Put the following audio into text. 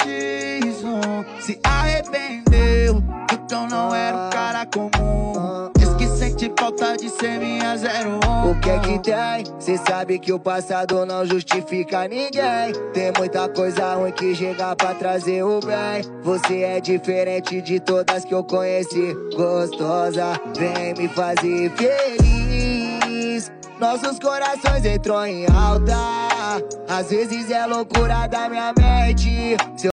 Se arrependeu, porque eu não era um cara comum. Diz que sente falta de ser minha 01. O que é que tem? Cê sabe que o passado não justifica ninguém. Tem muita coisa ruim que chega pra trazer o bem. Você é diferente de todas que eu conheci. Gostosa, vem me fazer feliz. Nossos corações entram em alta. Às vezes é loucura da minha mente.